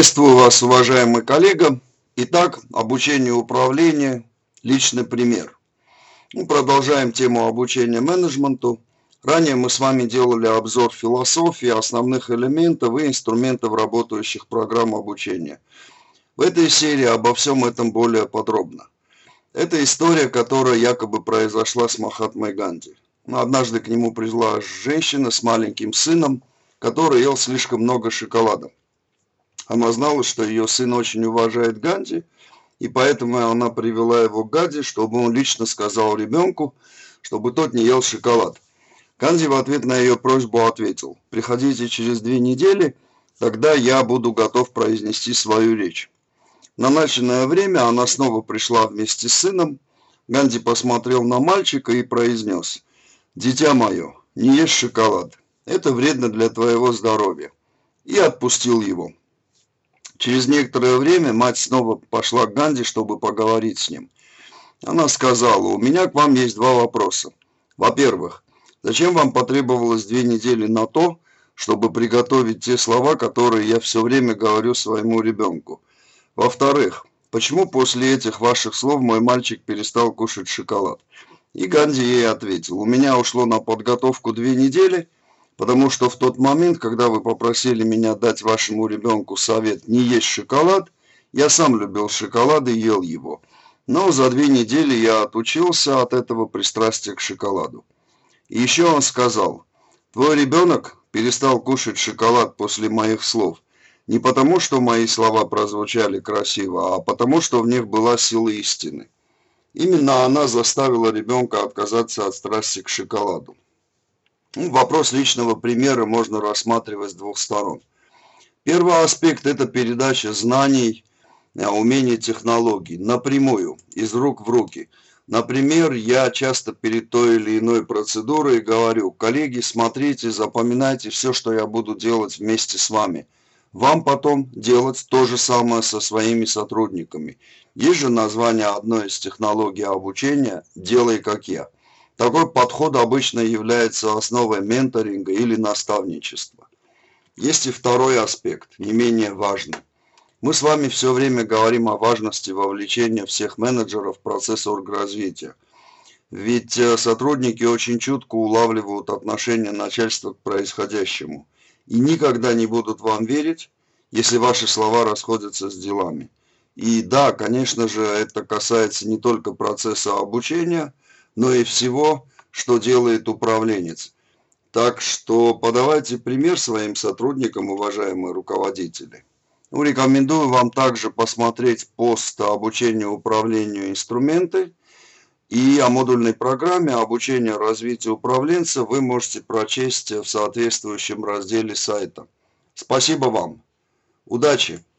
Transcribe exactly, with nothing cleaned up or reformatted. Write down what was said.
Приветствую вас, уважаемый коллега. Итак, обучение управлению, личный пример. Мы продолжаем тему обучения менеджменту. Ранее мы с вами делали обзор философии, основных элементов и инструментов работающих программ обучения. В этой серии обо всем этом более подробно. Это история, которая якобы произошла с Махатмой Ганди. Однажды к нему пришла женщина с маленьким сыном, который ел слишком много шоколада. Она знала, что ее сын очень уважает Ганди, и поэтому она привела его к Ганди, чтобы он лично сказал ребенку, чтобы тот не ел шоколад. Ганди в ответ на ее просьбу ответил: «Приходите через две недели, тогда я буду готов произнести свою речь». В назначенное время она снова пришла вместе с сыном. Ганди посмотрел на мальчика и произнес: «Дитя мое, не ешь шоколад, это вредно для твоего здоровья», и отпустил его. Через некоторое время мать снова пошла к Ганди, чтобы поговорить с ним. Она сказала: «У меня к вам есть два вопроса. Во-первых, зачем вам потребовалось две недели на то, чтобы приготовить те слова, которые я все время говорю своему ребенку? Во-вторых, почему после этих ваших слов мой мальчик перестал кушать шоколад?» И Ганди ей ответил: «У меня ушло на подготовку две недели, потому что в тот момент, когда вы попросили меня дать вашему ребенку совет не есть шоколад, я сам любил шоколад и ел его. Но за две недели я отучился от этого пристрастия к шоколаду». И еще он сказал: «Твой ребенок перестал кушать шоколад после моих слов не потому, что мои слова прозвучали красиво, а потому, что в них была сила истины. Именно она заставила ребенка отказаться от страсти к шоколаду». Вопрос личного примера можно рассматривать с двух сторон. Первый аспект – это передача знаний, умений, технологий напрямую, из рук в руки. Например, я часто перед той или иной процедурой говорю: коллеги, смотрите, запоминайте все, что я буду делать вместе с вами. Вам потом делать то же самое со своими сотрудниками. Есть же название одной из технологий обучения «Делай как я». Такой подход обычно является основой менторинга или наставничества. Есть и второй аспект, не менее важный. Мы с вами все время говорим о важности вовлечения всех менеджеров в процесс оргразвития. Ведь сотрудники очень чутко улавливают отношение начальства к происходящему и никогда не будут вам верить, если ваши слова расходятся с делами. И да, конечно же, это касается не только процесса обучения, но и всего, что делает управленец. Так что подавайте пример своим сотрудникам, уважаемые руководители. Ну, рекомендую вам также посмотреть пост обучения управлению инструменты, и о модульной программе обучения развитию управленца вы можете прочесть в соответствующем разделе сайта. Спасибо вам. Удачи!